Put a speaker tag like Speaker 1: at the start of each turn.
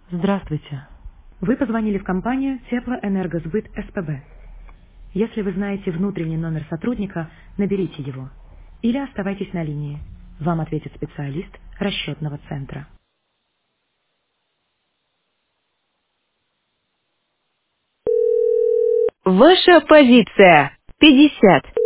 Speaker 1: Здравствуйте. Вы позвонили в компанию Теплоэнергосбыт СПБ. Если вы знаете внутренний номер сотрудника, наберите его. Или оставайтесь на линии. Вам ответит специалист расчетного центра.
Speaker 2: Ваша позиция 50.